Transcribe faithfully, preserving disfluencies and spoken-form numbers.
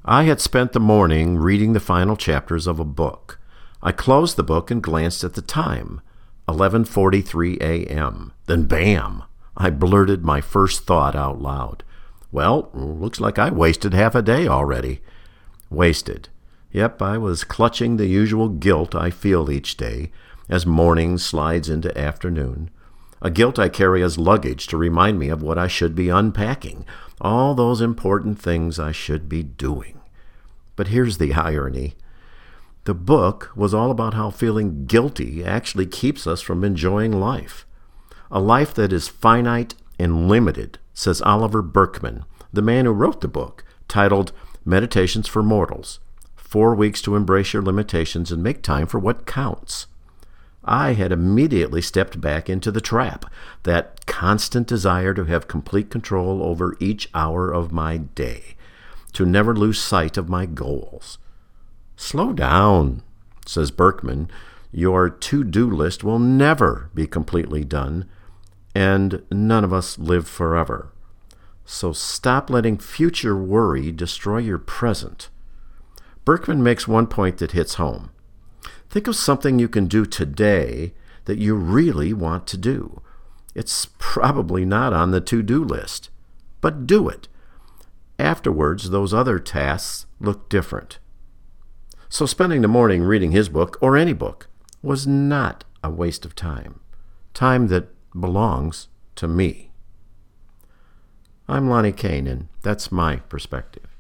I had spent the morning reading the final chapters of a book. I closed the book and glanced at the time, eleven forty-three a.m. Then bam! I blurted my first thought out loud. Well, looks like I wasted half a day already. Wasted. Yep, I was clutching the usual guilt I feel each day as morning slides into afternoon. A guilt I carry as luggage to remind me of what I should be unpacking, all those important things I should be doing. But here's the irony. The book was all about how feeling guilty actually keeps us from enjoying life. A life that is finite and limited, says Oliver Burkeman, the man who wrote the book, titled Meditations for Mortals, Four Weeks to Embrace Your Limitations and Make Time for What Counts. I had immediately stepped back into the trap, that constant desire to have complete control over each hour of my day, to never lose sight of my goals. Slow down, says Burkeman. Your to-do list will never be completely done, and none of us live forever. So stop letting future worry destroy your present. Burkeman makes one point that hits home. Think of something you can do today that you really want to do. It's probably not on the to-do list, but do it. Afterwards, those other tasks look different. So spending the morning reading his book, or any book, was not a waste of time. Time that belongs to me. I'm Lonnie Kane, and that's my perspective.